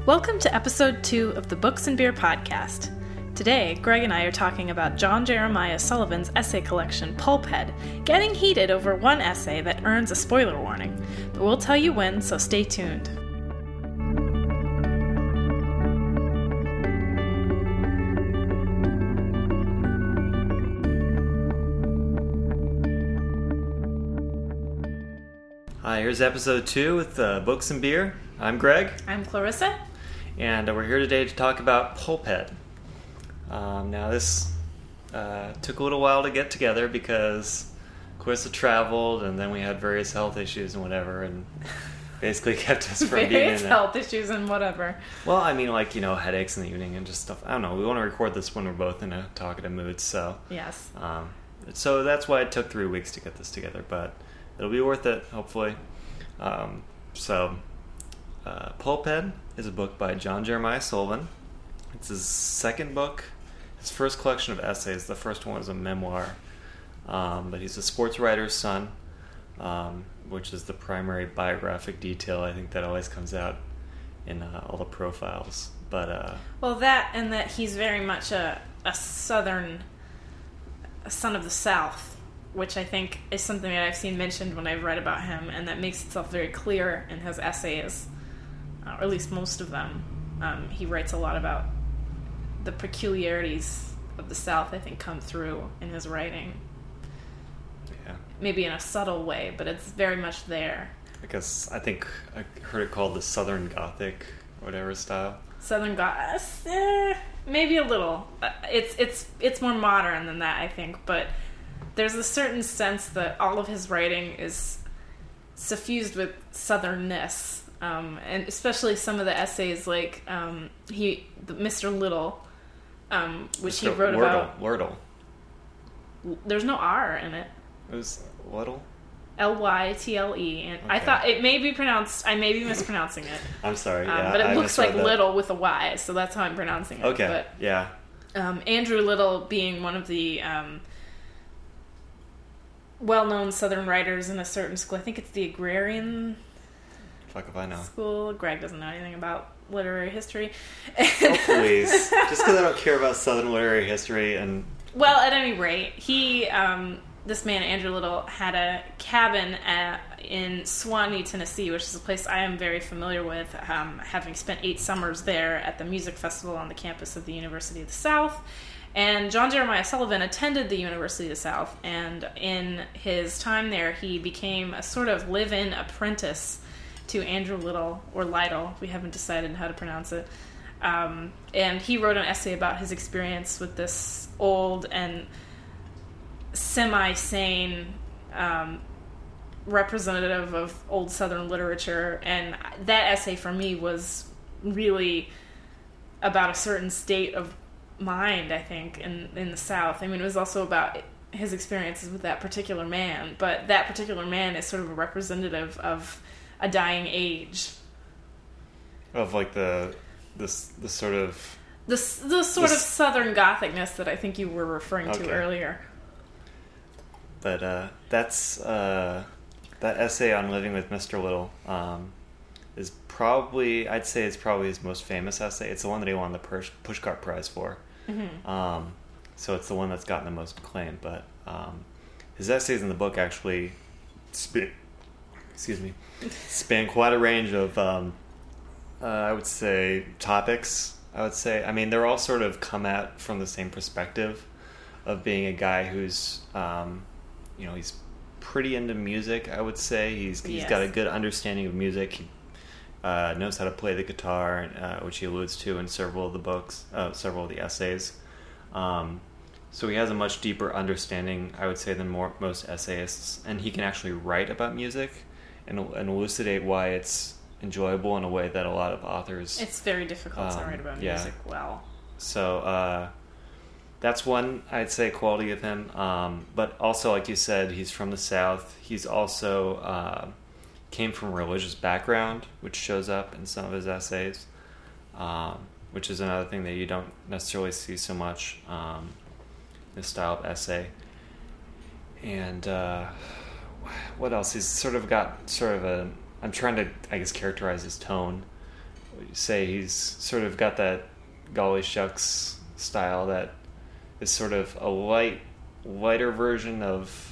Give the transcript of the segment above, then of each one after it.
Welcome to episode 2 of the Books and Beer podcast. Today, Greg and I are talking about John Jeremiah Sullivan's essay collection, Pulphead, getting heated over one essay that earns a spoiler warning. But we'll tell you when, so stay tuned. Hi, here's episode 2 with Books and Beer. I'm Greg. I'm Clarissa. And we're here today to talk about Pulphead. Now this took a little while to get together because Clarissa traveled and then we had various health issues and whatever, and basically kept us from being in Various health issues and whatever. Well, I mean, like, headaches in the evening and just stuff. I don't know. We want to record this when we're both in a talkative mood, so... Yes. So that's why it took 3 weeks to get this together, but it'll be worth it, hopefully. Pulphead is a book by John Jeremiah Sullivan. It's his second book, his first collection of essays. The first one was a memoir, but he's a sports writer's son, which is the primary biographic detail I think that always comes out in all the profiles. But well, that he's very much a son of the South, which I think is something that I've seen mentioned when I've read about him, and that makes itself very clear in his essays, or at least most of them. He writes a lot about the peculiarities of the South, I think, come through in his writing. Yeah. Maybe in a subtle way, but it's very much there. I think I heard it called the Southern Gothic, or whatever style. Southern Gothic, maybe a little. It's more modern than that, I think, but there's a certain sense that all of his writing is suffused with southernness, and especially some of the essays, like Mr. Little, which he wrote about. Wordle. There's no R in it. It was Little? Lytle, and okay. I thought it may be pronounced. I may be mispronouncing it. I'm sorry. But it looks like that. Little with a Y, so that's how I'm pronouncing it. Okay. But, yeah. Andrew Little being one of the well-known Southern writers in a certain school. I think it's the Agrarian Fuck if I know. School. Greg doesn't know anything about literary history. Oh, please. Just because I don't care about Southern literary history and... Well, at any rate, he, this man, Andrew Little, had a cabin in Suwanee, Tennessee, which is a place I am very familiar with, having spent 8 summers there at the music festival on the campus of the University of the South. And John Jeremiah Sullivan attended the University of the South, and in his time there, he became a sort of live-in apprentice to Andrew Little, or Lytle. We haven't decided how to pronounce it. And he wrote an essay about his experience with this old and semi-sane representative of old Southern literature. And that essay for me was really about a certain state of mind, I think, in the South. I mean, it was also about his experiences with that particular man, but that particular man is sort of a representative of a dying age. Of like the sort of Southern Gothicness that I think you were referring to earlier. But that's that essay on living with Mr. Little is probably, I'd say it's probably his most famous essay. It's the one that he won the Pushcart Prize for. Mm-hmm. So it's the one that's gotten the most acclaim. But his essays in the book actually span quite a range of, I would say, topics. I mean, they're all sort of come at from the same perspective of being a guy who's, he's pretty into music, I would say. He's got a good understanding of music. He knows how to play the guitar, which he alludes to in several of the essays. So he has a much deeper understanding, I would say, than most essayists. And he can actually write about music and elucidate why it's enjoyable in a way that a lot of authors... It's very difficult to write about music well. So that's one, I'd say, quality of him. But also, like you said, he's from the South. He's also came from a religious background, which shows up in some of his essays, which is another thing that you don't necessarily see so much in this style of essay. And what else? He's sort of got I'm trying to, I guess, characterize his tone. say he's sort of got that golly shucks style that is sort of a lighter version of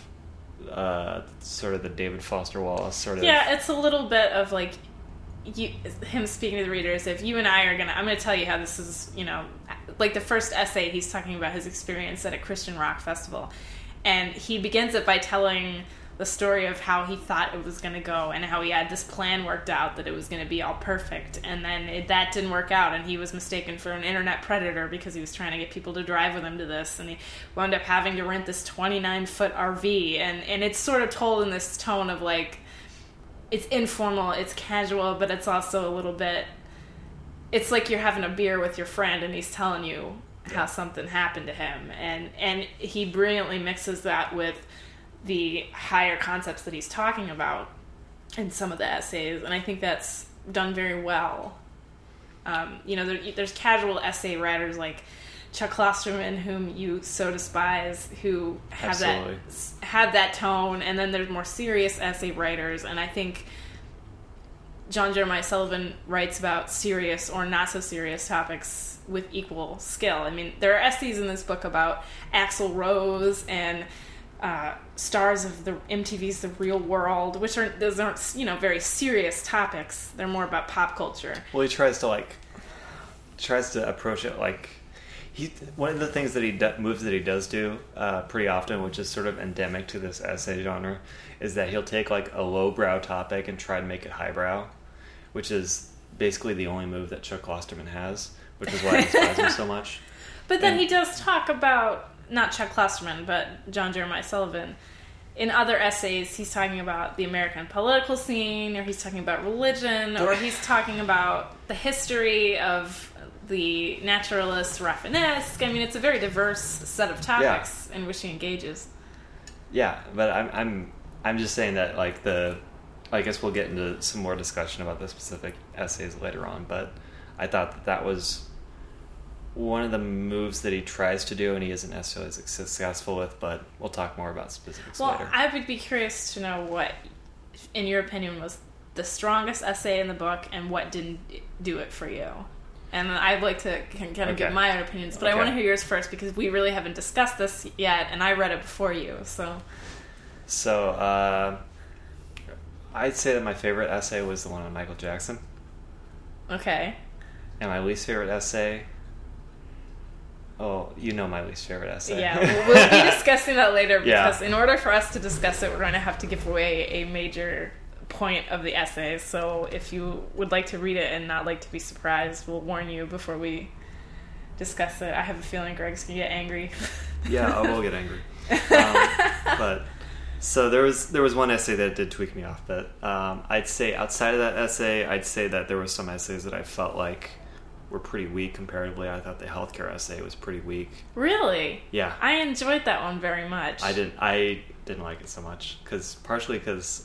sort of the David Foster Wallace sort of. Yeah, it's a little bit of like him speaking to the readers. If you and I are I'm gonna tell you how this is, like the first essay, he's talking about his experience at a Christian rock festival, and he begins it by telling the story of how he thought it was going to go and how he had this plan worked out that it was going to be all perfect, and then that didn't work out, and he was mistaken for an internet predator because he was trying to get people to drive with him to this, and he wound up having to rent this 29-foot RV, and it's sort of told in this tone of like, it's informal, it's casual, but it's also a little bit, it's like you're having a beer with your friend and he's telling you how something happened to him, and he brilliantly mixes that with the higher concepts that he's talking about in some of the essays, and I think that's done very well. There's casual essay writers like Chuck Klosterman, whom you so despise, who have that tone, and then there's more serious essay writers, and I think John Jeremiah Sullivan writes about serious or not so serious topics with equal skill. I mean, there are essays in this book about Axl Rose and stars of the MTV's The Real World, which aren't very serious topics. They're more about pop culture. Well, he tries to approach it like one of the things that he does do pretty often, which is sort of endemic to this essay genre, is that he'll take like a lowbrow topic and try to make it highbrow, which is basically the only move that Chuck Klosterman has, which is why I despise him so much. But then he does talk about, not Chuck Klosterman, but John Jeremiah Sullivan. In other essays, he's talking about the American political scene, or he's talking about religion, or he's talking about the history of the naturalist Rafinesque. I mean, it's a very diverse set of topics in which he engages. Yeah, but I'm just saying that I guess we'll get into some more discussion about the specific essays later on, but I thought that was one of the moves that he tries to do and he isn't necessarily successful with, but we'll talk more about specifics later. Well, I would be curious to know what, in your opinion, was the strongest essay in the book and what didn't do it for you. And I'd like to kind of give my own opinions, but I want to hear yours first because we really haven't discussed this yet, and I read it before you, So, I'd say that my favorite essay was the one on Michael Jackson. Okay. And my least favorite essay... Oh, you know my least favorite essay. Yeah, we'll be discussing that later because in order for us to discuss it, we're going to have to give away a major point of the essay. So if you would like to read it and not like to be surprised, we'll warn you before we discuss it. I have a feeling Greg's going to get angry. Yeah, I will get angry. But so there was one essay that did tweak me off, but I'd say outside of that essay, I'd say that there were some essays that I felt like were pretty weak comparatively. I thought the healthcare essay was pretty weak. Really? Yeah. I enjoyed that one very much. I didn't like it so much partially because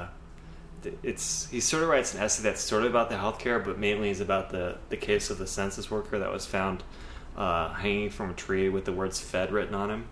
he sort of writes an essay that's sort of about the healthcare, but mainly is about the case of the census worker that was found hanging from a tree with the words "fed" written on him.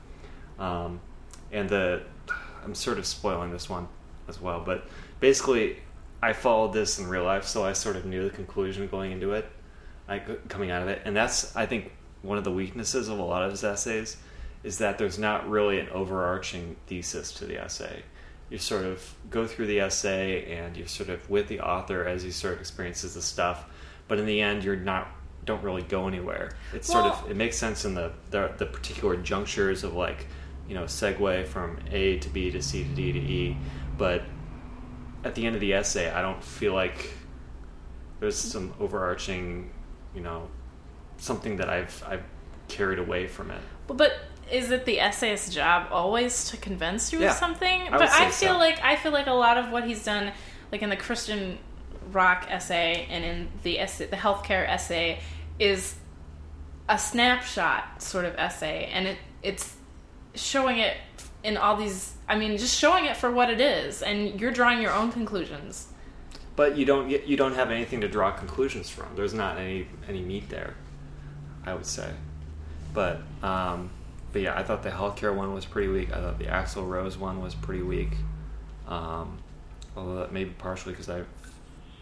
I'm sort of spoiling this one as well, but basically I followed this in real life, so I sort of knew the conclusion going into it. Coming out of it, and that's, I think, one of the weaknesses of a lot of his essays is that there's not really an overarching thesis to the essay. You sort of go through the essay and you're sort of with the author as he sort of experiences the stuff, but in the end don't really go anywhere. It's it makes sense in the particular junctures of segue from A to B to C to D to E, but at the end of the essay I don't feel like there's some overarching something that I've carried away from it. But is it the essayist's job always to convince you of something? I feel like a lot of what he's done, like in the Christian rock essay and in the healthcare essay, is a snapshot sort of essay, and it's showing it in all these. I mean, just showing it for what it is, and you're drawing your own conclusions. But you don't have anything to draw conclusions from. There's not any meat there, I would say. But yeah, I thought the healthcare one was pretty weak. I thought the Axl Rose one was pretty weak. Although that may be partially because I've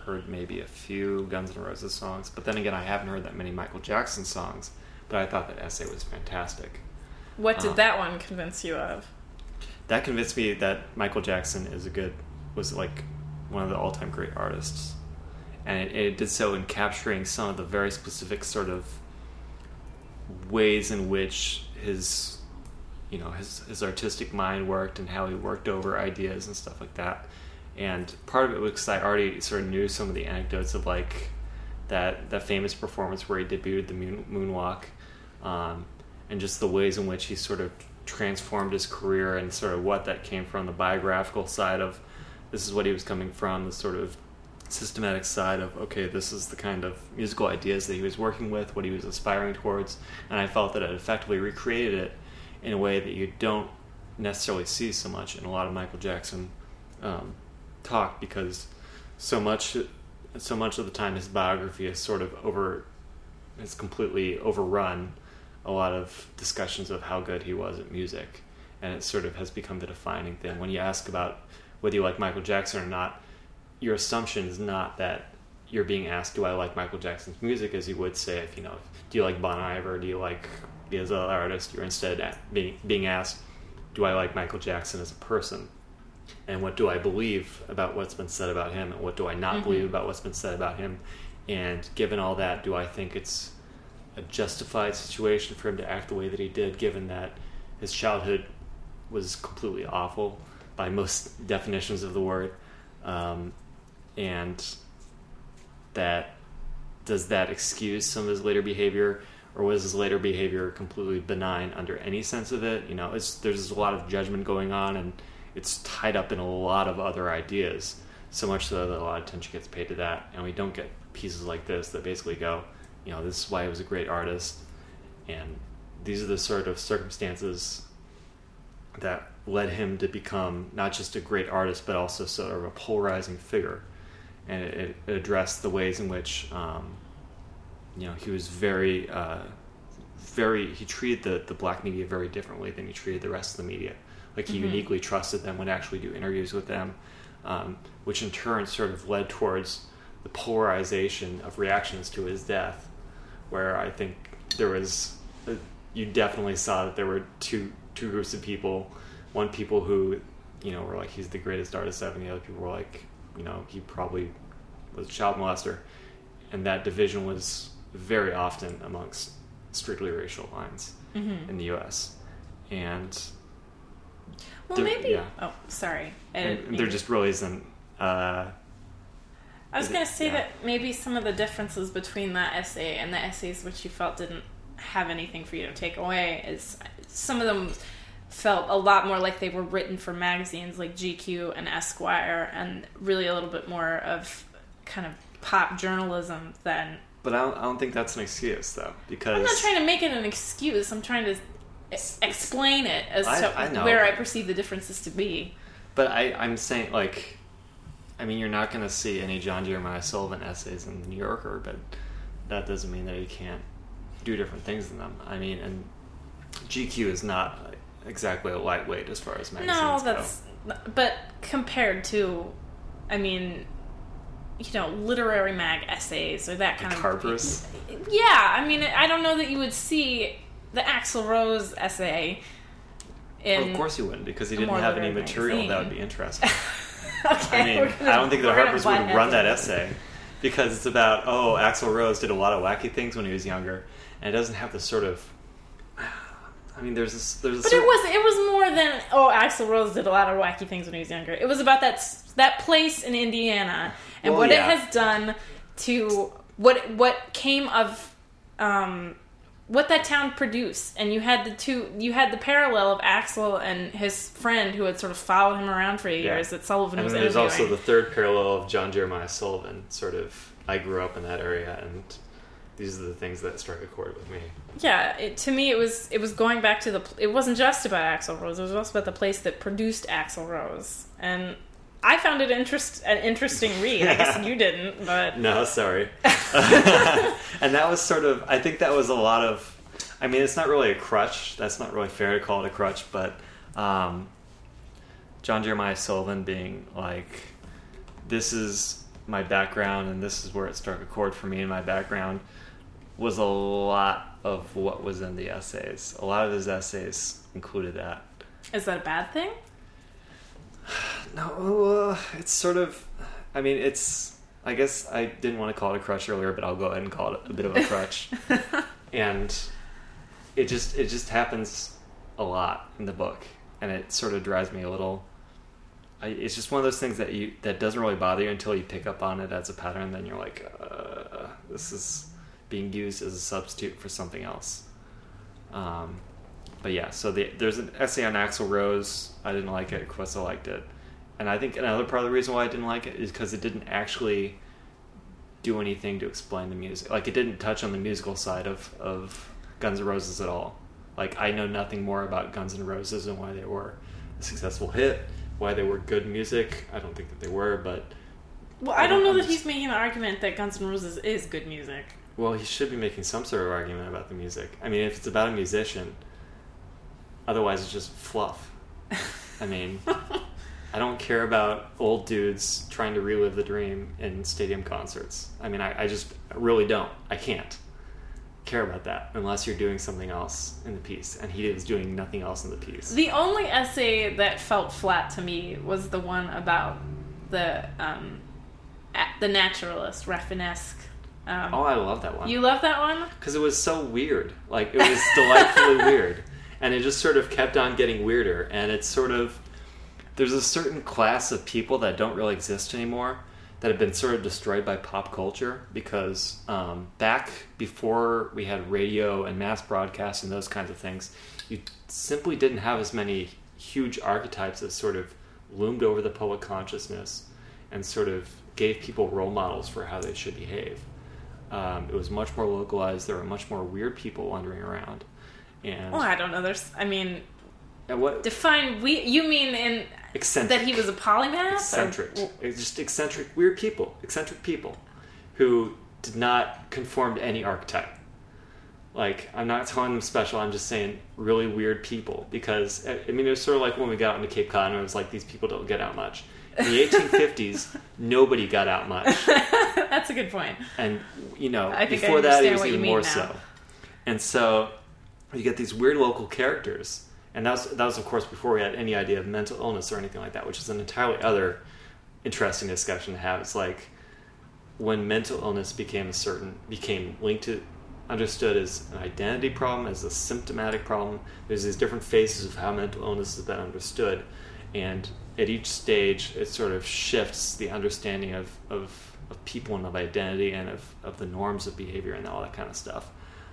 heard maybe a few Guns N' Roses songs, but then again, I haven't heard that many Michael Jackson songs, but I thought that essay was fantastic. What did that one convince you of? That convinced me that Michael Jackson was like one of the all-time great artists. And it did so in capturing some of the very specific sort of ways in which his artistic mind worked and how he worked over ideas and stuff like that. And part of it was because I already sort of knew some of the anecdotes of like that famous performance where he debuted the moonwalk, and just the ways in which he sort of transformed his career and sort of what that came from, the biographical side of this is what he was coming from, the sort of systematic side of, okay, this is the kind of musical ideas that he was working with, what he was aspiring towards, and I felt that it effectively recreated it in a way that you don't necessarily see so much in a lot of Michael Jackson talk, because so much of the time his biography is has completely overrun a lot of discussions of how good he was at music, and it sort of has become the defining thing. When you ask about whether you like Michael Jackson or not, your assumption is not that you're being asked, do I like Michael Jackson's music, as you would say if, do you like Bon Iver, do you like the other artist? You're instead being asked, do I like Michael Jackson as a person? And what do I believe about what's been said about him? And what do I not believe about what's been said about him? And given all that, do I think it's a justified situation for him to act the way that he did, given that his childhood was completely awful by most definitions of the word? And does that excuse some of his later behavior, or was his later behavior completely benign under any sense of it? There's a lot of judgment going on, and it's tied up in a lot of other ideas, so much so that a lot of attention gets paid to that, and we don't get pieces like this that basically go, this is why he was a great artist, and these are the sort of circumstances that led him to become not just a great artist, but also sort of a polarizing figure. And it addressed the ways in which, he was very, he treated the black media very differently than he treated the rest of the media. Like, he uniquely trusted them, would actually do interviews with them, which in turn sort of led towards the polarization of reactions to his death, where I think you definitely saw that there were two groups of people. One, people who, were like, he's the greatest artist ever, and the other people were like, he probably was a child molester. And that division was very often amongst strictly racial lines in the U.S. And maybe... Yeah. Oh, sorry. There just really isn't... I was going to say that maybe some of the differences between that essay and the essays which you felt didn't have anything for you to take away is some of them felt a lot more like they were written for magazines like GQ and Esquire, and really a little bit more of kind of pop journalism than... But I don't think that's an excuse, though, because... I'm not trying to make it an excuse. I'm trying to explain it as to where I perceive the differences to be. But I'm saying, you're not going to see any John Jeremiah Sullivan essays in the New Yorker, but that doesn't mean that you can't do different things in them. And GQ is not exactly a lightweight as far as magazines go. But compared to, literary mag essays or that kind of... Harper's? Yeah, I don't know that you would see the Axl Rose essay in... Well, of course you wouldn't, because he didn't have any material magazine. That would be interesting. Okay, I don't think the Harpers would run that essay, because it's about, Axl Rose did a lot of wacky things when he was younger, and it doesn't have the sort of... there's a But it was more than, Axl Rose did a lot of wacky things when he was younger. It was about that place in Indiana and it has done to what came of what that town produced. And you had the parallel of Axl and his friend who had sort of followed him around for years that Sullivan was interviewing. And there's also the third parallel of John Jeremiah Sullivan. Sort of, I grew up in that area, and these are the things that struck a chord with me. Yeah, to me it was going back to it wasn't just about Axl Rose, it was also about the place that produced Axl Rose. And I found it an interesting read. I guess you didn't, but... No, sorry. And that was sort of, I think that was a lot of, it's not really a crutch. That's not really fair to call it a crutch, but John Jeremiah Sullivan being like, this is my background, and this is where it struck a chord for me in my background, was a lot of what was in the essays. A lot of his essays included that. Is that a bad thing? No, it's sort of... I mean, it's... I guess I didn't want to call it a crutch earlier, but I'll go ahead and call it a bit of a crutch. And it just happens a lot in the book, and it sort of drives me a little... it's just one of those things that doesn't really bother you until you pick up on it as a pattern. Then you're like, this is being used as a substitute for something else. But yeah, so there's an essay on Axl Rose. I didn't like it. Quissa liked it. And I think another part of the reason why I didn't like it is because it didn't actually do anything to explain the music. Like, it didn't touch on the musical side of Guns N' Roses at all. Like, I know nothing more about Guns N' Roses and why they were a successful hit, why they were good music. I don't think that they were, but... Well, I don't know that he's making an argument that Guns N' Roses is good music. Well, he should be making some sort of argument about the music. I mean, if it's about a musician, otherwise it's just fluff. I mean... I don't care about old dudes trying to relive the dream in stadium concerts. I mean, I just really don't. I can't care about that unless you're doing something else in the piece. And he was doing nothing else in the piece. The only essay that felt flat to me was the one about the naturalist, Rafinesque. I love that one. You love that one? Because it was so weird. Like, it was delightfully weird. And it just sort of kept on getting weirder. And it's sort of... There's a certain class of people that don't really exist anymore that have been sort of destroyed by pop culture because back before we had radio and mass broadcast and those kinds of things, you simply didn't have as many huge archetypes that sort of loomed over the public consciousness and sort of gave people role models for how they should behave. It was much more localized. There were much more weird people wandering around. And I don't know. what define you mean in eccentric. That he was a polymath? Eccentric. It's just eccentric, weird people. Eccentric people who did not conform to any archetype. Like, I'm not telling them special, I'm just saying really weird people. Because, I mean, it was sort of like when we got out into Cape Cod, and it was like, these people don't get out much. In the 1850s, nobody got out much. That's a good point. And, you know, I think before that, it was even more now. so. And so, you get these weird local characters. And that was, of course, before we had any idea of mental illness or anything like that, which is an entirely other interesting discussion to have. It's like when mental illness became linked to, understood as an identity problem, as a symptomatic problem. There's these different phases of how mental illness has been understood, and at each stage, it sort of shifts the understanding of people and of identity and of the norms of behavior and all that kind of stuff.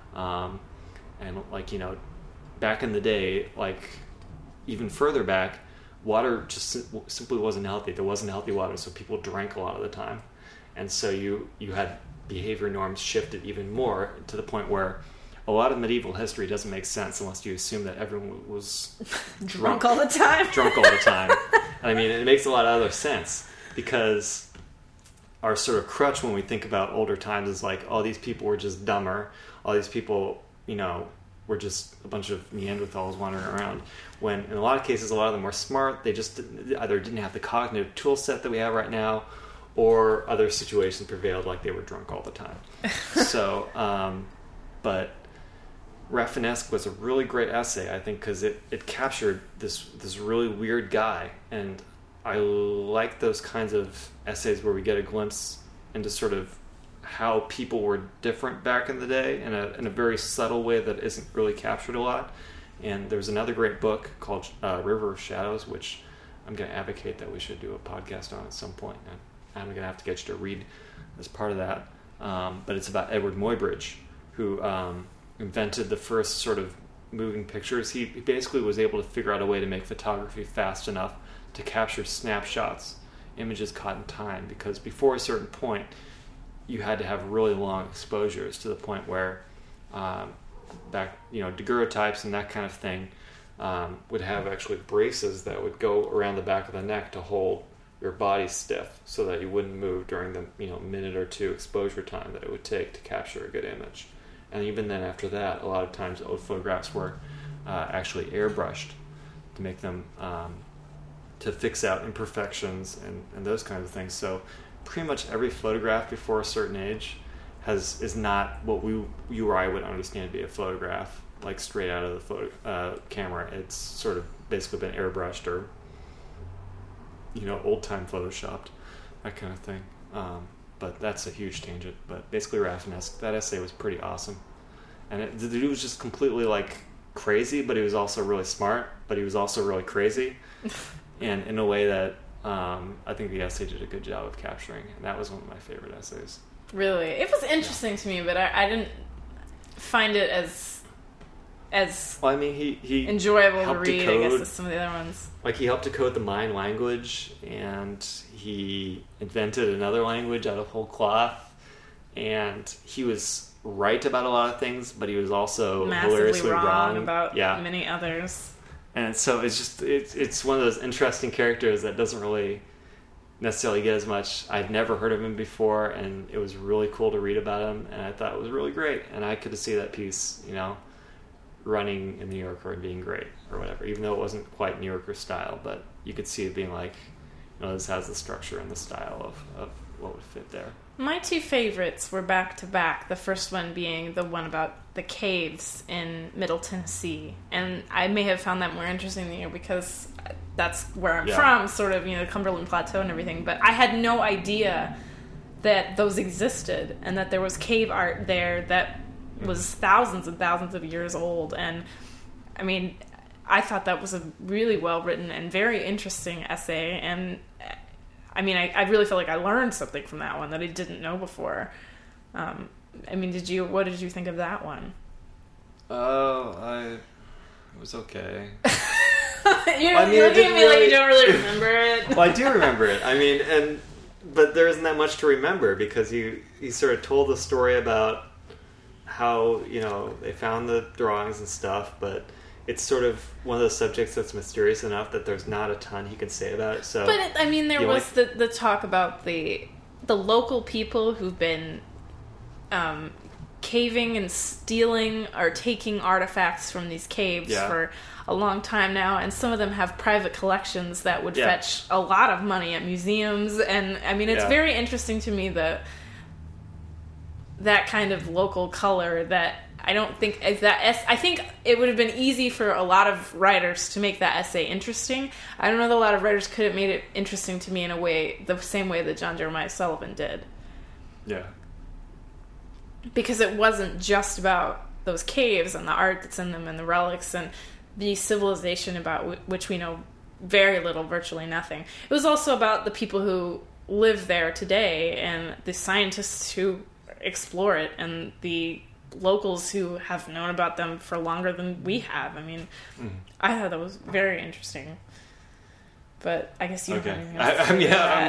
And like, you know, back in the day, like even further back, water just simply wasn't healthy. There wasn't healthy water, so people drank a lot of the time. And so you had behavior norms shifted even more to the point where a lot of medieval history doesn't make sense unless you assume that everyone was drunk all the time. Drunk all the time. And I mean, it makes a lot of other sense because our sort of crutch when we think about older times is like, oh, these people were just dumber. All these people, you know, were just a bunch of Neanderthals wandering around. When in a lot of cases, a lot of them were smart. They just either didn't have the cognitive tool set that we have right now, or other situations prevailed, like they were drunk all the time. So, but Rafinesque was a really great essay, I think, because it captured this really weird guy. And I like those kinds of essays where we get a glimpse into sort of how people were different back in the day in a very subtle way that isn't really captured a lot. And there's another great book called River of Shadows, which I'm going to advocate that we should do a podcast on at some point. And I'm going to have to get you to read as part of that. But it's about Edward Muybridge, who invented the first sort of moving pictures. He basically was able to figure out a way to make photography fast enough to capture snapshots, images caught in time, because before a certain point, you had to have really long exposures to the point where daguerreotypes and that kind of thing would have actually braces that would go around the back of the neck to hold your body stiff so that you wouldn't move during the minute or two exposure time that it would take to capture a good image. And even then after that, a lot of times old photographs were actually airbrushed to make them to fix out imperfections and those kinds of things. So pretty much every photograph before a certain age is not what you or I would understand to be a photograph, like straight out of the camera. It's sort of basically been airbrushed or, old time photoshopped, that kind of thing. But that's a huge tangent. But basically, Rafinesque, that essay was pretty awesome, and the dude was just completely like crazy, but he was also really smart, but he was also really crazy, and in a way that I think the essay did a good job of capturing, and that was one of my favorite essays. Really? It was interesting to me, but I didn't find it as well, I mean, he enjoyable to read, I guess, as some of the other ones. Like, he helped decode the Mayan language, and he invented another language out of whole cloth, and he was right about a lot of things, but he was also massively hilariously wrong about many others. And so it's one of those interesting characters that doesn't really necessarily get as much. I'd never heard of him before, and it was really cool to read about him, and I thought it was really great, and I could see that piece, running in New Yorker and being great or whatever, even though it wasn't quite New Yorker style, but you could see it being like, this has the structure and the style of what would fit there. My two favorites were back to back, the first one being the one about the caves in Middle Tennessee, and I may have found that more interesting than you because that's where I'm from, sort of, the Cumberland Plateau and everything, but I had no idea that those existed and that there was cave art there that was thousands and thousands of years old. And I mean, I thought that was a really well written and very interesting essay, and I mean, I really felt like I learned something from that one that I didn't know before. I mean, what did you think of that one? It was okay. You're looking at me like you don't really remember it. Well, I do remember it. I mean, but there isn't that much to remember because you sort of told the story about how, they found the drawings and stuff, but it's sort of one of those subjects that's mysterious enough that there's not a ton he can say about it. So, but there was the talk about the local people who've been caving and stealing or taking artifacts from these caves for a long time now, and some of them have private collections that would fetch a lot of money at museums. And I mean, it's very interesting to me that kind of local color that I don't think is that. I think it would have been easy for a lot of writers to make that essay interesting. I don't know that a lot of writers could have made it interesting to me in a way, the same way that John Jeremiah Sullivan did. Yeah. Because it wasn't just about those caves and the art that's in them and the relics and the civilization about which we know very little, virtually nothing. It was also about the people who live there today and the scientists who explore it and the locals who have known about them for longer than we have. I mean, I thought that was very interesting. But I guess you don't have anything else to say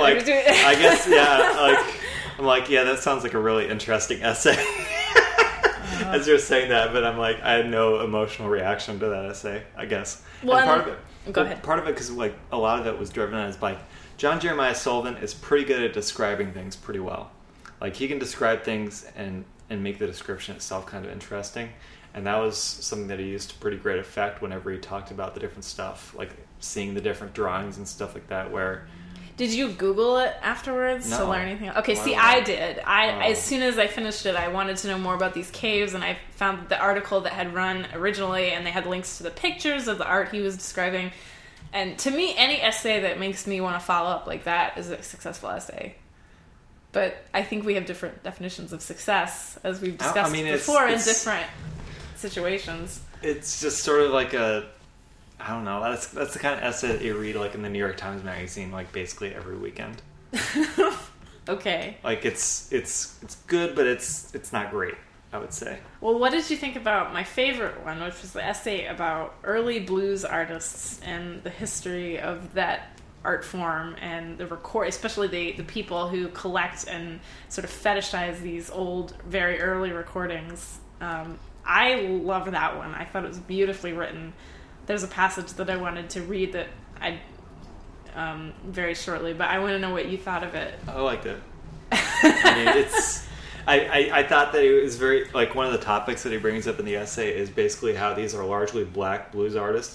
I'm like, that sounds like a really interesting essay. As you're saying that, but I'm like, I had no emotional reaction to that essay, I guess. Well, and part of it, go ahead. Part of it, because like a lot of it was driven on his bike. John Jeremiah Sullivan is pretty good at describing things pretty well. Like, he can describe things and make the description itself kind of interesting. And that was something that he used to pretty great effect whenever he talked about the different stuff, like seeing the different drawings and stuff like that, where... Did you Google it afterwards to learn anything? Okay, I did. As soon as I finished it, I wanted to know more about these caves, and I found the article that had run originally, and they had links to the pictures of the art he was describing. And to me, any essay that makes me want to follow up like that is a successful essay. But I think we have different definitions of success, as we've discussed before, in different situations. It's just sort of like I don't know. That's the kind of essay that you read like in the New York Times Magazine, like basically every weekend. Okay. Like it's good, but it's not great, I would say. Well, what did you think about my favorite one, which was the essay about early blues artists and the history of that art form and the especially the people who collect and sort of fetishize these old, very early recordings. I love that one. I thought it was beautifully written. There's a passage that I wanted to read that I very shortly, but I want to know what you thought of it. I liked it. I mean, I thought that it was very, like, one of the topics that he brings up in the essay is basically how these are largely black blues artists.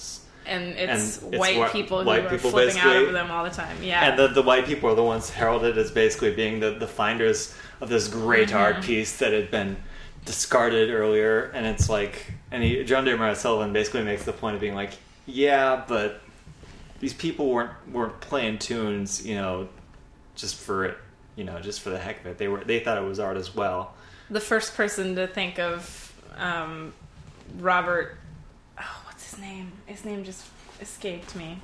and it's And it's white people white who are people flipping out basically. over them all the time. Yeah. And the white people are the ones heralded as basically being the finders of this great art piece that had been discarded earlier. And it's like, John D. Murray Sullivan basically makes the point of being like, yeah, but these people weren't playing tunes, just for it, just for the heck of it. They thought it was art as well. The first person to think of Robert, what's his name? His name just escaped me.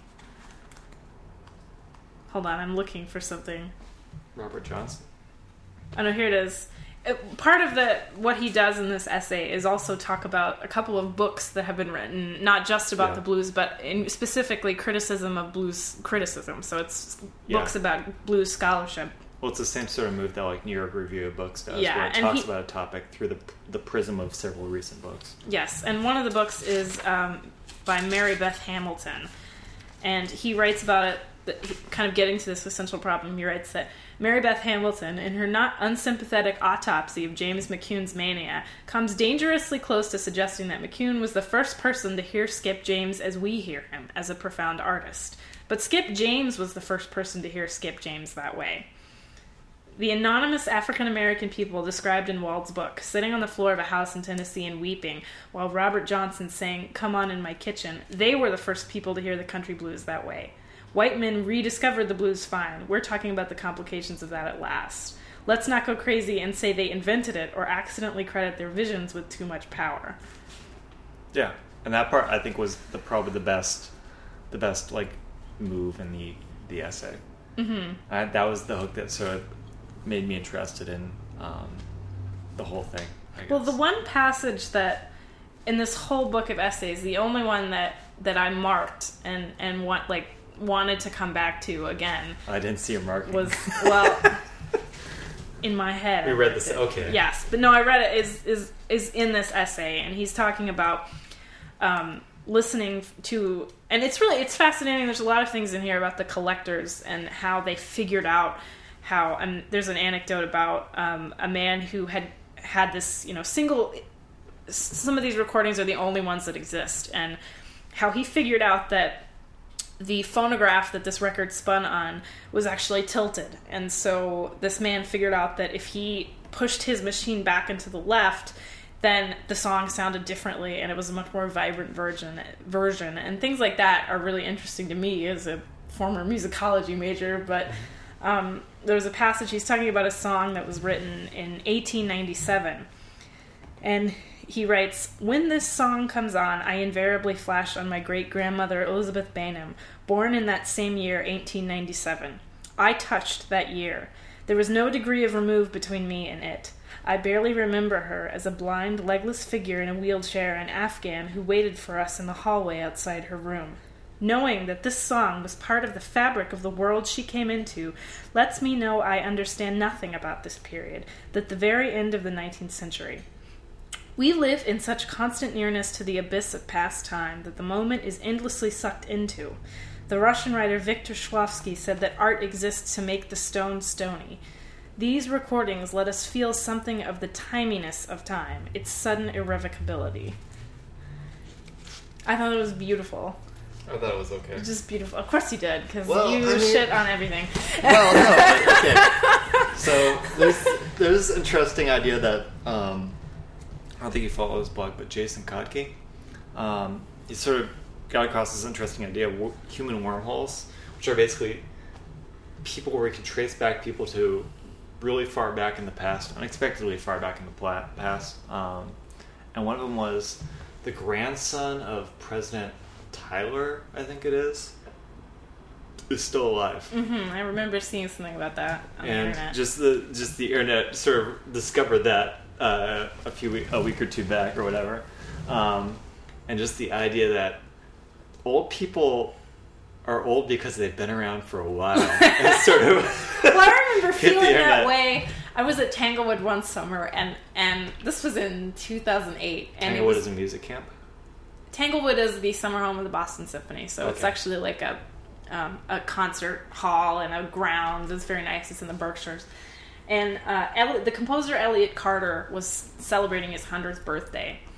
Hold on, I'm looking for something. Robert Johnson? Oh no, here it is. Part of what he does in this essay is also talk about a couple of books that have been written, not just about the blues, but specifically criticism of blues criticism. So it's books about blues scholarship. Well, it's the same sort of move that like New York Review of Books does, Yeah, where it and talks about a topic through the prism of several recent books. Yes, and one of the books is by Mary Beth Hamilton, and he writes about it, kind of getting to this essential problem. He writes that Mary Beth Hamilton, in her not unsympathetic autopsy of James McCune's mania, comes dangerously close to suggesting that McCune was the first person to hear Skip James as we hear him, as a profound artist. But Skip James was the first person to hear Skip James that way. The anonymous African-American people described in Wald's book, sitting on the floor of a house in Tennessee and weeping, while Robert Johnson sang, "Come On in My Kitchen," they were the first people to hear the country blues that way. White men rediscovered the blues fine. We're talking about the complications of that at last. Let's not go crazy and say they invented it or accidentally credit their visions with too much power. Yeah, and that part I think was probably the best like move in the essay. Mm-hmm. That was the hook that sort of made me interested in the whole thing, I guess. Well, the one passage that in this whole book of essays, the only one that I marked and wanted to come back to again. I didn't see your marking. Was in my head. We read this. Okay. Yes, but no, I read it is in this essay, and he's talking about listening to, and it's fascinating. There's a lot of things in here about the collectors and how they figured out how. And there's an anecdote about a man who had this single. Some of these recordings are the only ones that exist, and how he figured out that the phonograph that this record spun on was actually tilted. And so this man figured out that if he pushed his machine back into the left, then the song sounded differently and it was a much more vibrant version. And things like that are really interesting to me as a former musicology major. But there was a passage, he's talking about a song that was written in 1897. And he writes, "When this song comes on, I invariably flash on my great-grandmother Elizabeth Bainham, born in that same year, 1897. I touched that year. There was no degree of remove between me and it. I barely remember her as a blind, legless figure in a wheelchair, an Afghan who waited for us in the hallway outside her room. Knowing that this song was part of the fabric of the world she came into lets me know I understand nothing about this period, that the very end of the 19th century. We live in such constant nearness to the abyss of past time that the moment is endlessly sucked into. The Russian writer Viktor Shklovsky said that art exists to make the stone stony. These recordings let us feel something of the timiness of time, its sudden irrevocability." I thought it was beautiful. I thought it was okay. Just beautiful. Of course you did, because shit on everything. Well, no, okay. So there's an interesting idea that I don't think you follow his blog, but Jason Kotke, he sort of got across this interesting idea of human wormholes, which are basically people where we can trace back people to really far back in the past, unexpectedly far back in the past. And one of them was the grandson of President Tyler, I think it is still alive. Mm-hmm. I remember seeing something about that on the internet. Just the internet sort of discovered that a week or two back or whatever, and just the idea that old people are old because they've been around for a while. And sort of well, I remember feeling that way. I was at Tanglewood one summer, and this was in 2008. And Tanglewood is a music camp? Tanglewood is the summer home of the Boston Symphony, so it's actually like a concert hall and a grounds. It's very nice. It's in the Berkshires. And the composer Elliott Carter was celebrating his 100th birthday.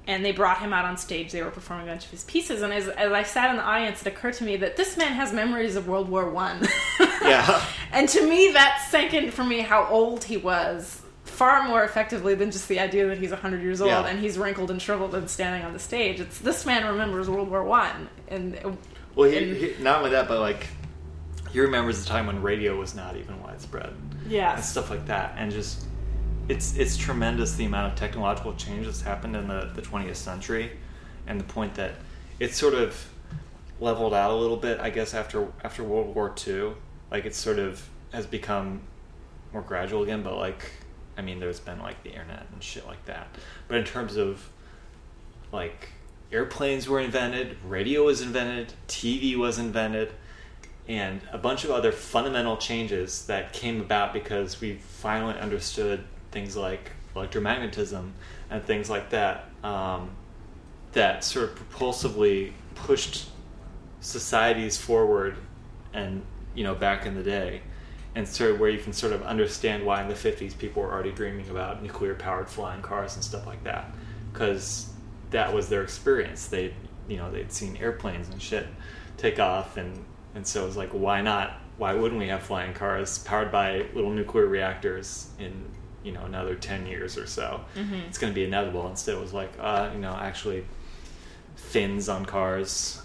and they brought him out on stage. They were performing a bunch of his pieces, and as I sat in the audience, it occurred to me that this man has memories of World War I. Yeah. And to me, that sank in for me how old he was far more effectively than just the idea that he's 100 years old and he's wrinkled and shriveled and standing on the stage. It's this man remembers World War I. And well, he not only that, but like he remembers the time when radio was not even widespread. Yeah. And stuff like that. And just it's tremendous the amount of technological change that's happened in the 20th century, and the point that it's sort of leveled out a little bit, I guess, after World War II. Like it sort of has become more gradual again, but like I mean there's been like the internet and shit like that. But in terms of like airplanes were invented, radio was invented, TV was invented, and a bunch of other fundamental changes that came about because we finally understood things like electromagnetism and things like that, that sort of propulsively pushed societies forward, and back in the day, and sort of where you can sort of understand why in the 50s people were already dreaming about nuclear-powered flying cars and stuff like that, because that was their experience. They'd seen airplanes and shit take off, and so it was like, why not? Why wouldn't we have flying cars powered by little nuclear reactors in another 10 years or so? Mm-hmm. It's going to be inevitable. Instead, it was like, actually, fins on cars.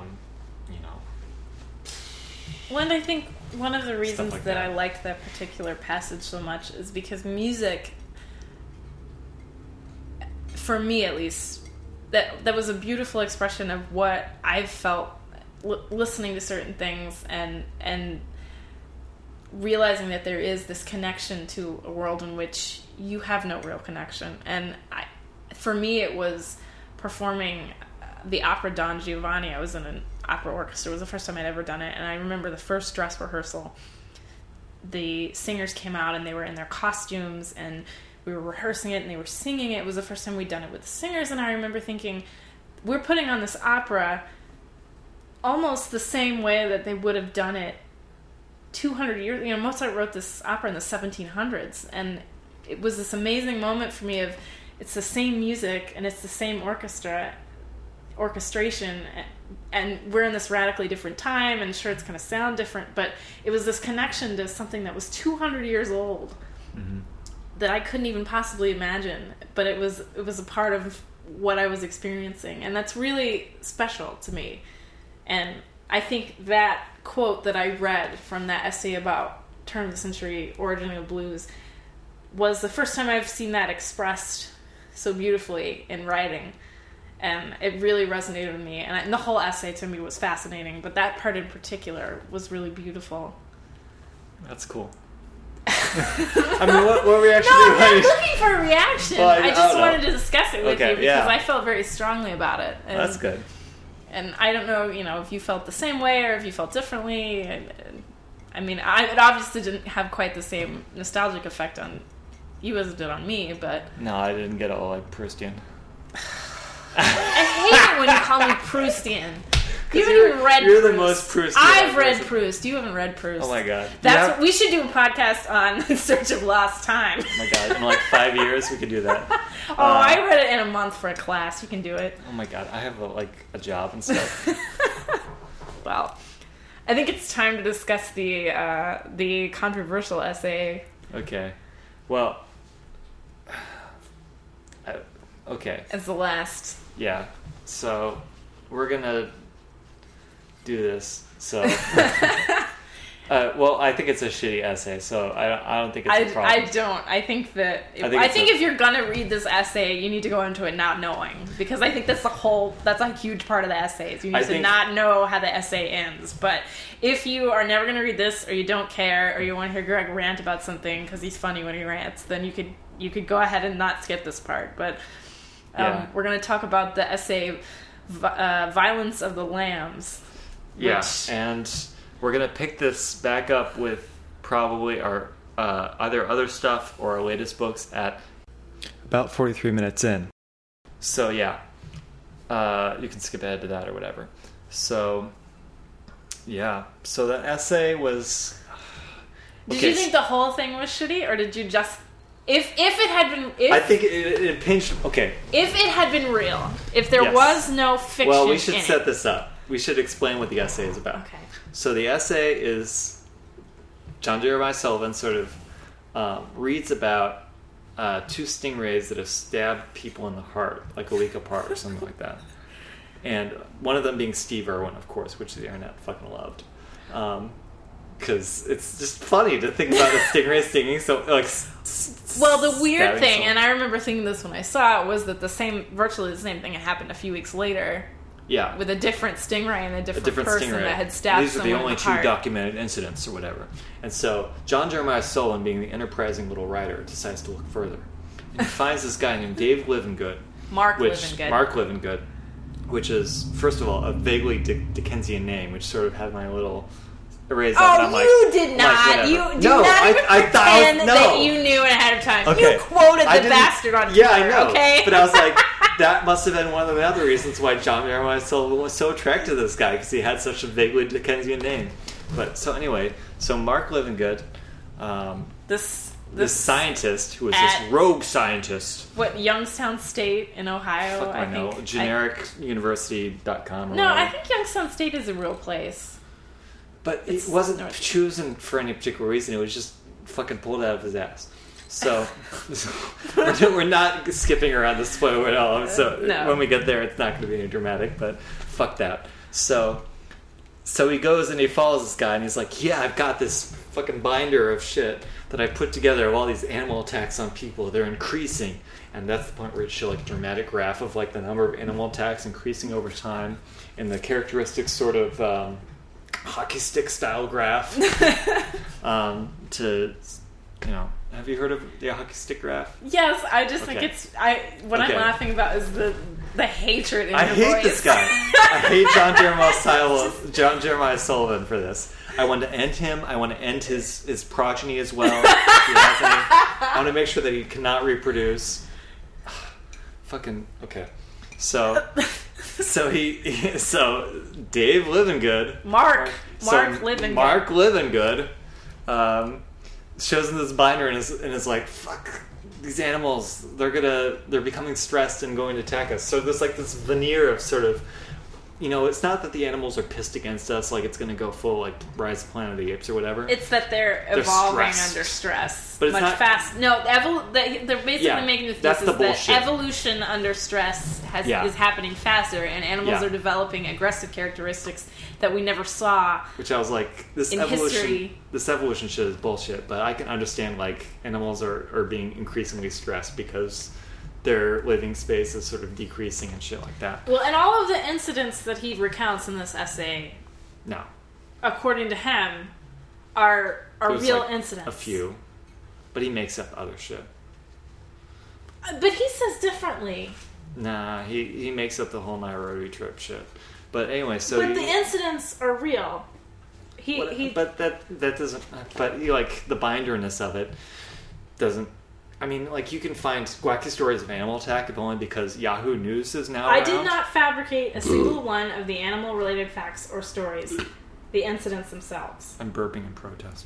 Well, and I think one of the reasons like that that I liked that particular passage so much is because music, for me at least, that was a beautiful expression of what I've felt listening to certain things and realizing that there is this connection to a world in which you have no real connection. And for me, it was performing the opera Don Giovanni. I was in an opera orchestra. It was the first time I'd ever done it, and I remember the first dress rehearsal. The singers came out and they were in their costumes, and we were rehearsing it and they were singing it. It was the first time we'd done it with the singers, and I remember thinking, we're putting on this opera almost the same way that they would have done it 200 years. Mozart wrote this opera in the 1700s, and it was this amazing moment for me of, it's the same music and it's the same orchestration, and we're in this radically different time, and sure, it's going to sound different, but it was this connection to something that was 200 years old, mm-hmm. that I couldn't even possibly imagine, but it was a part of what I was experiencing, and that's really special to me. And I think that quote that I read from that essay about turn of the century origin of blues was the first time I've seen that expressed so beautifully in writing. And it really resonated with me. And the whole essay to me was fascinating, but that part in particular was really beautiful. That's cool. I mean, what reaction do you have? I'm not looking for a reaction. Well, I just wanted to discuss it with you because yeah. I felt very strongly about it. And, that's good. And I don't know, if you felt the same way or if you felt differently. I mean, it obviously didn't have quite the same nostalgic effect on you as it did on me, but... No, I didn't get all like Proustian. I hate it when you call me Proustian. You haven't even read Proust. You're the most Proustian. I've read Proust. You haven't read Proust. Oh my god. We should do a podcast on In Search of Lost Time. Oh my god. In like 5 years we could do that. I read it in a month for a class. You can do it. Oh my god. I have a job and stuff. Well, I think it's time to discuss the controversial essay. Okay. Well, okay. As the last. Yeah. So we're gonna do this. So, well, I think it's a shitty essay. So I don't think it's a problem. I don't. I think that if you're gonna read this essay, you need to go into it not knowing, because I think that's a huge part of the essays. You need to not know how the essay ends. But if you are never gonna read this, or you don't care, or you want to hear Greg rant about something because he's funny when he rants, then you could go ahead and not skip this part. But we're going to talk about the essay Violence of the Lambs. Yeah, and we're going to pick this back up with probably our either other stuff or our latest books at about 43 minutes in. So yeah, you can skip ahead to that or whatever. So yeah, so the essay was... Did you think the whole thing was shitty, or did you just If it had been, I think it impinged. Okay. If it had been real, if there Yes. was no fiction, Well, we should in set it. this up. We should explain what the essay is about. Okay. So the essay is John Jeremiah Sullivan sort of reads about two stingrays that have stabbed people in the heart, like a week apart or something like that. And one of them being Steve Irwin, of course, which the internet fucking loved. Because it's just funny to think about a stingray stinging. So, like, well, the weird stabbing thing, someone. and I remember thinking this when I saw it, was that virtually the same thing had happened a few weeks later. Yeah. With a different stingray and a different person stingray. that had stabbed These are someone the only in the two heart. documented incidents or whatever. And so John Jeremiah Sullivan, being the enterprising little writer, decides to look further. And he finds this guy named Dave Livengood. Mark Livengood. Which is, first of all, a vaguely Dickensian name, which sort of had my little erase up. And I'm like, you did not. whatever. You did No, not even I thought I was- pretend no. that you knew it ahead of time. Okay. You quoted I the didn't- bastard on Twitter, Yeah, I know. okay? But I was like, that must have been one of the other reasons why John Jeremiah Sullivan was so attracted to this guy, because he had such a vaguely Dickensian name. But so anyway, so Mark Livengood, this scientist who is this rogue scientist. What, Youngstown State in Ohio? Fuck, I know. Genericuniversity.com. No, I think Youngstown State is a real place. But It's it wasn't north. chosen for any particular reason. It was just fucking pulled out of his ass. So we're not skipping around the spoiler at all. So No. when we get there, it's not going to be any dramatic. But fuck that. So he goes and he follows this guy, and he's like, "Yeah, I've got this fucking binder of shit that I put together of all these animal attacks on people. They're increasing." And that's the point where it shows like a dramatic graph of like the number of animal attacks increasing over time, and the characteristic sort of hockey stick style graph. Have you heard of the hockey stick graph? Yes, I just think Okay. it's... What I'm Okay. laughing about is the hatred in I your hate voice. this guy. I hate John Jeremiah Sullivan for this. I want to end him. I want to end his progeny as well. I want to make sure that he cannot reproduce. Fucking okay. So Dave Livengood, Mark Livengood. Mark Livengood, shows him this binder and is like, fuck, these animals, they're becoming stressed and going to attack us. So there's like this veneer of sort of, it's not that the animals are pissed against us, like it's going to go full like Rise of the Planet of the Apes or whatever. It's that they're evolving stressed. under stress. But it's much not- fast. No, they're basically making the that's thesis the bullshit. that evolution under stress is happening faster, and animals Yeah. are developing aggressive characteristics that we never saw. Which I was like, this In history. evolution shit is bullshit. But I can understand like animals are being increasingly stressed because their living space is sort of decreasing and shit like that. Well, and all of the incidents that he recounts in this essay, No, according to him, are there's, real like, incidents. a few, but he makes up other shit. But he says differently. Nah, he makes up the whole Nairobi trip shit. But anyway, so But the incidents are real. but that doesn't. But like the binderness of it doesn't. I mean, like you can find wacky stories of animal attack, if only because Yahoo News is now I around. did not fabricate a single one of the animal-related facts or stories. The incidents themselves. I'm burping in protest.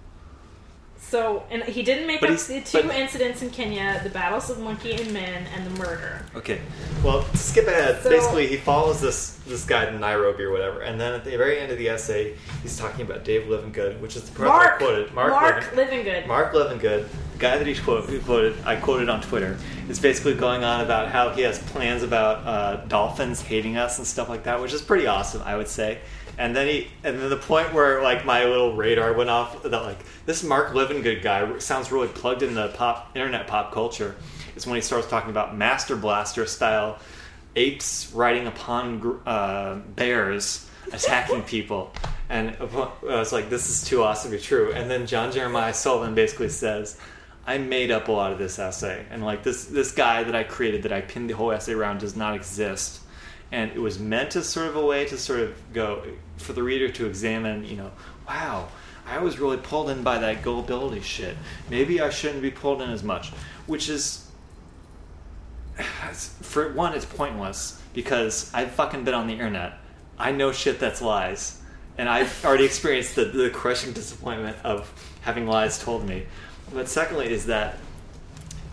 So, and he didn't make But up he's- the two but- incidents in Kenya, the battles of Monkey and Men, and the murder. Okay. Well, to skip ahead, So- basically he follows this guy to Nairobi or whatever, and then at the very end of the essay, he's talking about Dave Livengood, which is the part I quoted. Mark Livengood. Mark Livengood, the guy that I quoted on Twitter, is basically going on about how he has plans about dolphins hating us and stuff like that, which is pretty awesome, I would say. And then the point where like my little radar went off that like this Mark Livengood guy sounds really plugged in the internet pop culture is when he starts talking about Master Blaster style apes riding upon bears attacking people, and I was like, this is too awesome to be true. And then John Jeremiah Sullivan basically says, I made up a lot of this essay, and like this guy that I created, that I pinned the whole essay around, does not exist. And it was meant as sort of a way to sort of go for the reader to examine, wow, I was really pulled in by that gullibility shit. Maybe I shouldn't be pulled in as much. Which is, for one, it's pointless because I've fucking been on the internet. I know shit that's lies. And I've already experienced the crushing disappointment of having lies told me. But secondly is that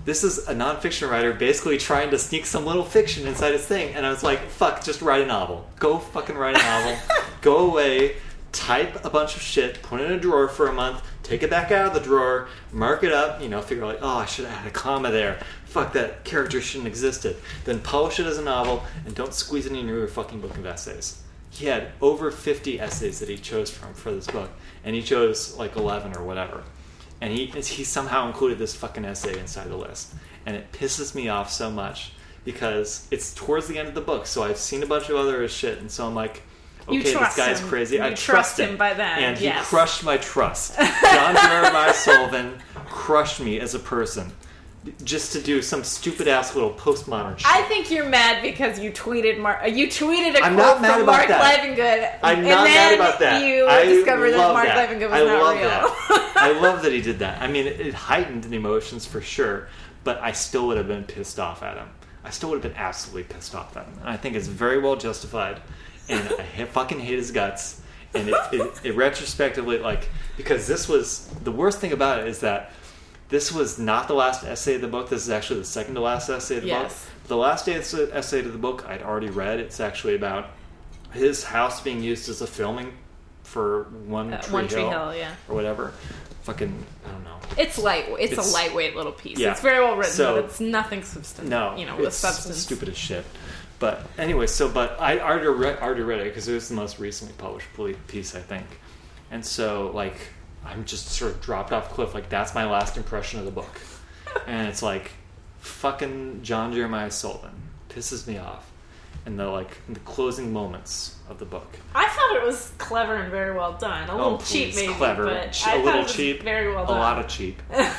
this is a nonfiction writer basically trying to sneak some little fiction inside his thing. And I was like, fuck, just write a novel. Go fucking write a novel. Go away, type a bunch of shit, put it in a drawer for a month, take it back out of the drawer, mark it up, figure like, oh, I should have had a comma there. Fuck, that character shouldn't have existed. Then publish it as a novel, and don't squeeze it in your fucking book of essays. He had over 50 essays that he chose from for this book, and he chose like 11 or whatever. And he somehow included this fucking essay inside the list. And it pisses me off so much because it's towards the end of the book, so I've seen a bunch of other shit, and so I'm like, okay, this guy's crazy. I trust him by then. And he crushed my trust. John Jeremiah Sullivan crushed me as a person. Just to do some stupid ass little postmodern shit. I think you're mad because you tweeted a I'm quote not from Mark Levengood. I'm not mad about that. You discovered that Mark Levengood was not real. I love that he did that. I mean, it heightened the emotions for sure, but I still would have been pissed off at him. I still would have been absolutely pissed off at him. And I think it's very well justified. And I fucking hate his guts. And it retrospectively, because this was the worst thing about it is that this was not the last essay of the book. This is actually the second to last essay of the book. The last essay of the book I'd already read. It's actually about his house being used as a filming for One Tree Hill, or whatever. Fucking, I don't know. It's a lightweight little piece. Yeah. It's very well written, but it's nothing substantive. No, with substance. It's stupid as shit. But anyway, but I already read it because it was the most recently published piece, I think. And so, I'm just sort of dropped off a cliff. That's my last impression of the book. And it's fucking John Jeremiah Sullivan pisses me off in the closing moments of the book. I thought it was clever and very well done. A little cheap, maybe, clever. But I thought it was cheap, very well done. A lot of cheap.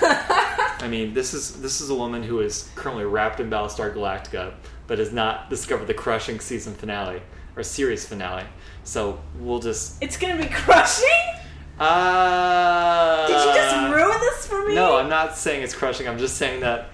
I mean, this is a woman who is currently wrapped in Battlestar Galactica, but has not discovered the crushing season finale or series finale. So we'll just. It's gonna be crushing. Did you just ruin this for me? No, I'm not saying it's crushing. I'm just saying that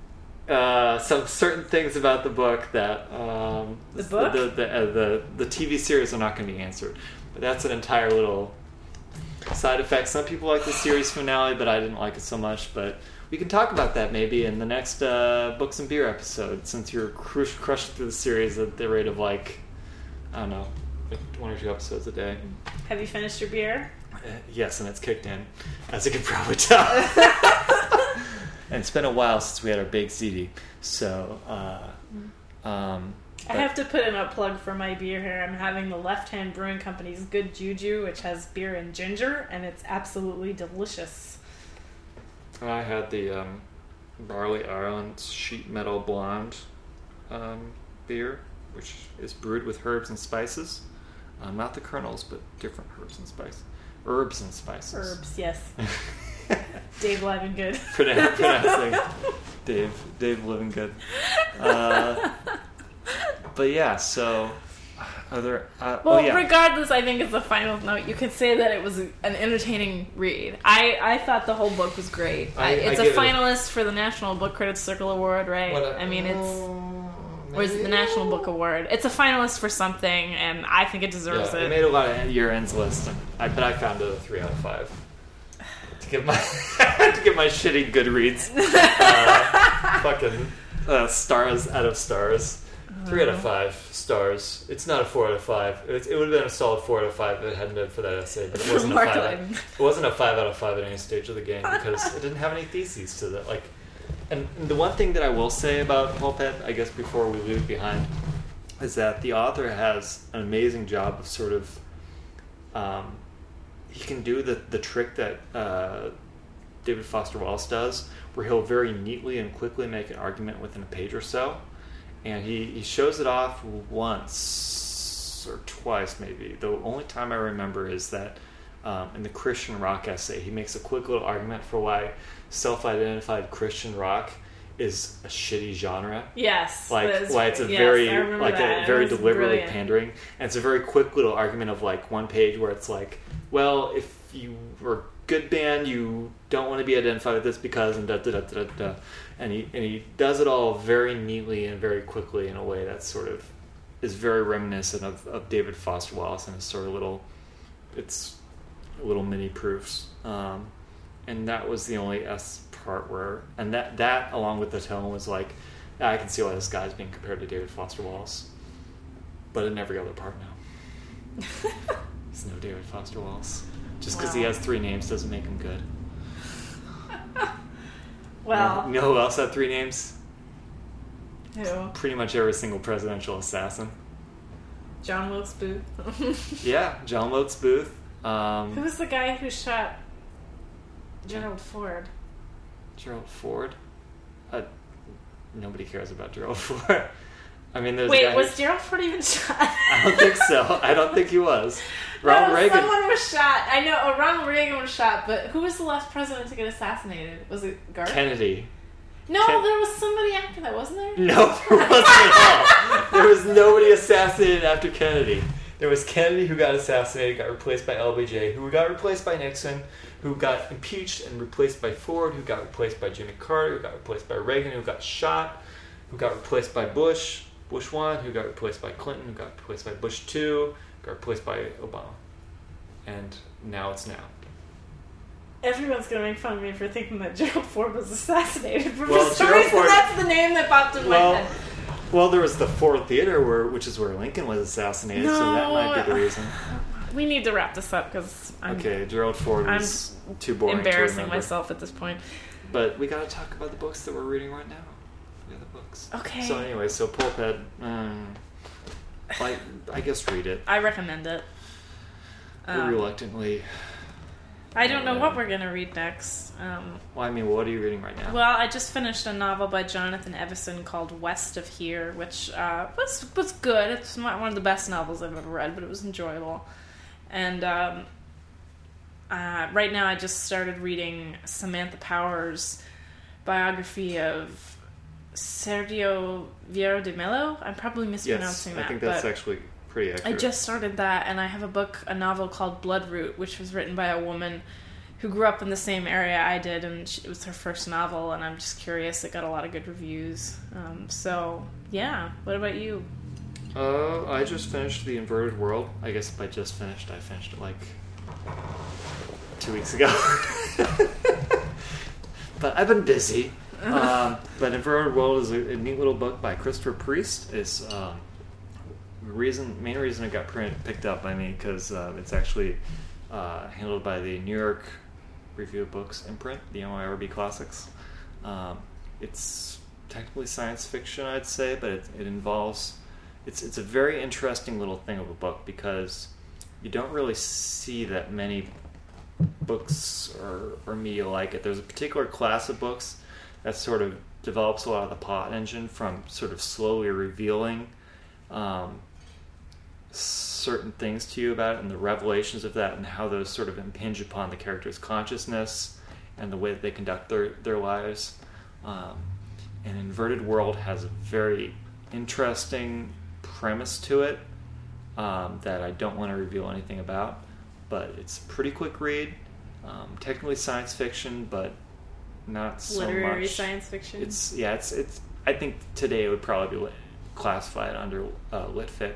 some certain things about the book that the book, the TV series are not going to be answered. But that's an entire little side effect. Some people like the series finale, but I didn't like it so much. But we can talk about that maybe in the next Books and Beer episode, since you're crushing through the series at the rate of I don't know, 1 or 2 episodes a day. Have you finished your beer? Yes, and it's kicked in, as you can probably tell. And it's been a while since we had our baked ziti, so I have to put in a plug for my beer here. I'm having the Left Hand Brewing Company's Good Juju, which has beer and ginger, and it's absolutely delicious. I had the Barley Island Sheet Metal Blonde beer, which is brewed with herbs and spices. Not the kernels, but different herbs and spices. Herbs and spices. Herbs, yes. Dave Livengood. Pronouncing Dave Livengood. But yeah, so are there? Regardless, I think as a final note, you could say that it was an entertaining read. I thought the whole book was great. It's a finalist for the National Book Critics Circle Award, right? Or is it the National Book Award? It's a finalist for something, and I think it deserves it. It made a lot of year-ends lists, but I found it a 3 out of 5. To give my shitty Goodreads fucking stars out of stars. 3 out of 5 stars. It's not a 4 out of 5. It would have been a solid 4 out of 5 if it hadn't been for that essay, but it wasn't It wasn't a 5 out of 5 at any stage of the game because it didn't have any theses to that. And the one thing that I will say about Pulphead, I guess before we leave it behind, is that the author has an amazing job of sort of, he can do the trick that David Foster Wallace does, where he'll very neatly and quickly make an argument within a page or so. And he shows it off once or twice maybe. The only time I remember is that in the Christian rock essay, he makes a quick little argument for why self-identified Christian rock is a shitty genre. Yes. Why it's a very deliberately brilliant. Pandering. And it's a very quick little argument of one page where it's well, if you were a good band, you don't want to be identified with this because and da da da da da. And he does it all very neatly and very quickly in a way that sort of is very reminiscent of David Foster Wallace and his sort of little mini proofs. And that was the only part where, and that along with the tone was like, I can see why this guy's being compared to David Foster Wallace. But in every other part, no. There's no David Foster Wallace. Just because he has 3 names doesn't make him good. Well, you know who else had 3 names? who? Pretty much every single presidential assassin. John Wilkes Booth. Yeah, John Wilkes Booth. Who was the guy who shot Gerald Ford? Gerald Ford? Nobody cares about Gerald Ford. I mean, there's Wait, a guy was Gerald Ford even shot? I don't think so. I don't think he was. Ronald Reagan. Someone was shot. I know Ronald Reagan was shot, but who was the last president to get assassinated? Was it Garth? Kennedy. No, there was somebody after that, wasn't there? No, there wasn't at all. There was nobody assassinated after Kennedy. There was Kennedy who got assassinated, got replaced by LBJ, who got replaced by Nixon, who got impeached and replaced by Ford, who got replaced by Jimmy Carter, who got replaced by Reagan, who got shot, who got replaced by Bush 1, who got replaced by Clinton, who got replaced by Bush 2, got replaced by Obama. And now it's now. Everyone's going to make fun of me for thinking that Gerald Ford was assassinated. Well, Gerald Ford, that's the name that popped in my head. Well, there was the Ford Theater, which is where Lincoln was assassinated, so that might be the reason. We need to wrap this up because Gerald Ford was too boring to embarrassing remember. myself at this point. But we got to talk about the books that we're reading right now. The other books. Okay. So anyway, Pulphead, I guess read it. I recommend it. Reluctantly. I don't know what we're going to read next. What are you reading right now? Well, I just finished a novel by Jonathan Evison called West of Here, which was good. It's not one of the best novels I've ever read, but it was enjoyable. And right now I just started reading Samantha Power's biography of Sergio Vieira de Mello. I'm probably mispronouncing that. I think that's actually pretty accurate. I just started that, and I have a novel called Bloodroot, which was written by a woman who grew up in the same area I did, and it was her first novel, and I'm just curious. It got a lot of good reviews. So, yeah. What about you? I just finished The Inverted World. I guess if I just finished, I finished it like 2 weeks ago. But I've been busy. But Inverted World is a neat little book by Christopher Priest. It's main reason it got picked up by me because it's actually handled by the New York Review of Books imprint, the NYRB Classics. It's technically science fiction, I'd say, but it involves. It's a very interesting little thing of a book because you don't really see that many books or media like it. There's a particular class of books that sort of develops a lot of the plot engine from sort of slowly revealing certain things to you about it and the revelations of that and how those sort of impinge upon the character's consciousness and the way that they conduct their lives. And Inverted World has a very interesting premise to it that I don't want to reveal anything about, but it's a pretty quick read. Technically science fiction, but not so Literary much. science fiction. It's I think today it would probably be classified under lit fic.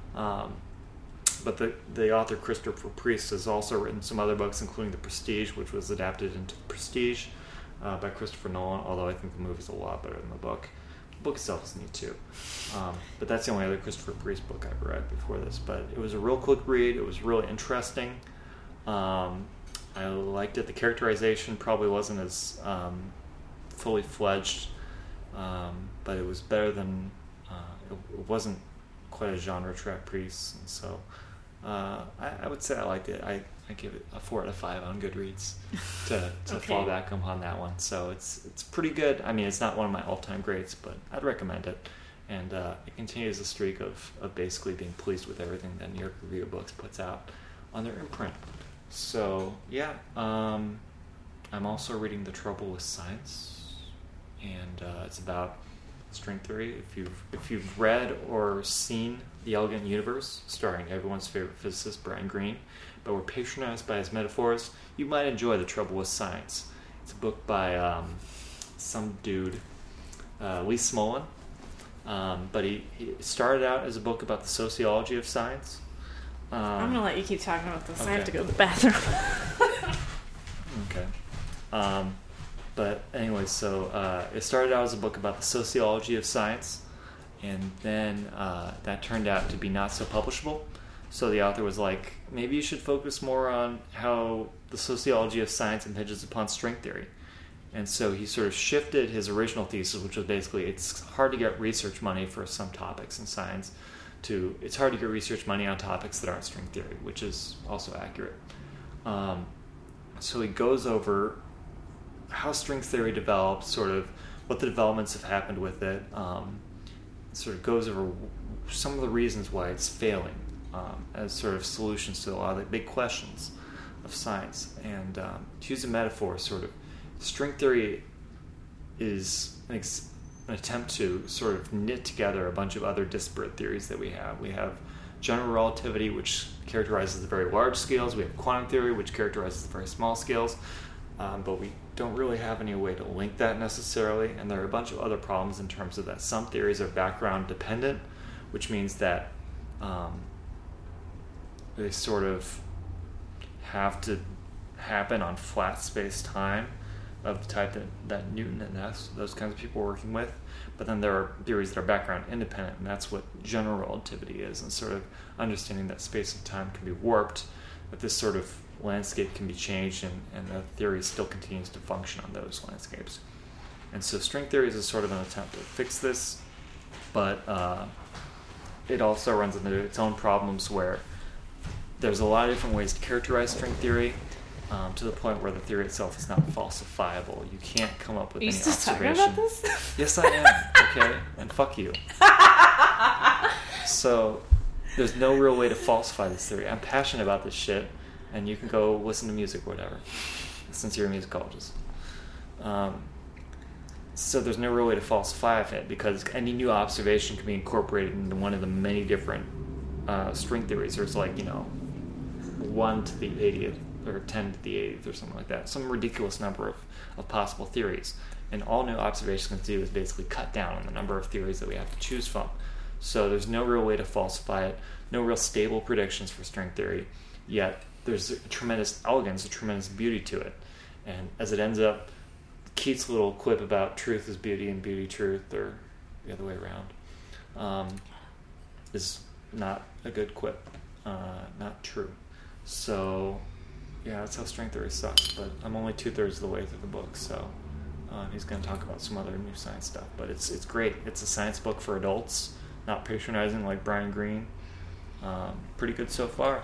But the author Christopher Priest has also written some other books, including The Prestige, which was adapted into The Prestige by Christopher Nolan, although I think the movie's a lot better than the book. The book itself is neat too. But that's the only other Christopher Priest book I've read before this. But it was a real quick read. It was really interesting. I liked it. The characterization probably wasn't as fully fledged, but it was better than... it wasn't quite a genre trap piece, and so I would say I liked it. I give it a 4 out of 5 on Goodreads to Okay. fall back upon that one. So it's pretty good. I mean, it's not one of my all-time greats, but I'd recommend it. And it continues a streak of basically being pleased with everything that New York Review of Books puts out on their imprint. So yeah, I'm also reading The Trouble with Science, and it's about string theory. If you've read or seen The Elegant Universe, starring everyone's favorite physicist Brian Greene, but were patronized by his metaphors, you might enjoy The Trouble with Science. It's a book by some dude, Lee Smolin, but he started out as a book about the sociology of science. I'm going to let you keep talking about this. Okay. I have to go to the bathroom. Okay. But anyway, so it started out as a book about the sociology of science, and then that turned out to be not so publishable. So the author was like, maybe you should focus more on how the sociology of science impinges upon string theory. And so he sort of shifted his original thesis, which was basically it's hard to get research money for some topics in science, to it's hard to get research money on topics that aren't string theory, which is also accurate. So he goes over how string theory developed, sort of what the developments have happened with it, sort of goes over some of the reasons why it's failing as sort of solutions to a lot of the big questions of science. And to use a metaphor, sort of, string theory is an attempt to sort of knit together a bunch of other disparate theories that we have. We have general relativity, which characterizes the very large scales. We have quantum theory, which characterizes the very small scales. But we don't really have any way to link that necessarily. And there are a bunch of other problems in terms of that. Some theories are background dependent, which means that they sort of have to happen on flat space-time of the type that Newton and those kinds of people are working with. But then there are theories that are background independent, and that's what general relativity is, and sort of understanding that space and time can be warped, that this sort of landscape can be changed, and the theory still continues to function on those landscapes. And so string theory is a sort of an attempt to fix this, but it also runs into its own problems where there's a lot of different ways to characterize string theory, to the point where the theory itself is not falsifiable. You can't come up with any observation. Are you still talking about this? Yes, I am. Okay, and fuck you. So there's no real way to falsify this theory. I'm passionate about this shit, and you can go listen to music or whatever, since you're a musicologist. So there's no real way to falsify it, because any new observation can be incorporated into one of the many different string theories. There's 1 to the 80th or 10 to the 80th or something like that. Some ridiculous number of possible theories. And all new observations can do is basically cut down on the number of theories that we have to choose from. So there's no real way to falsify it, no real stable predictions for string theory, yet there's a tremendous elegance, a tremendous beauty to it. And as it ends up, Keats' little quip about truth is beauty and beauty truth, or the other way around, is not a good quip, not true. So, yeah, that's how string theory sucks, but I'm only 2/3 of the way through the book, so he's going to talk about some other new science stuff. But it's great. It's a science book for adults, not patronizing like Brian Greene. Pretty good so far.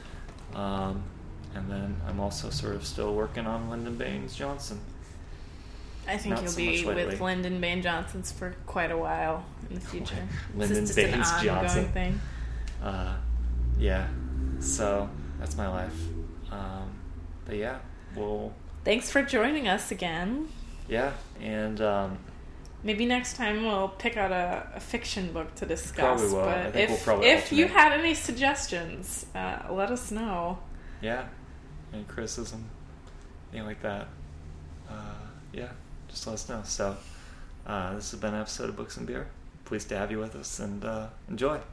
And then I'm also sort of still working on Lyndon Baines Johnson. I think Not you'll so be much lately. with Lyndon Baines Johnson's for quite a while in the future. Lyndon It's just Baines an ongoing Johnson. thing. Yeah. So that's my life. But yeah, Thanks for joining us again. yeah, and Maybe next time we'll pick out a fiction book to discuss. Probably will. But I think we'll probably if you alternate. had any suggestions, let us know. yeah, any criticism, anything like that, yeah, just let us know. So this has been an episode of Books and Beer. Pleased to have you with us, and enjoy.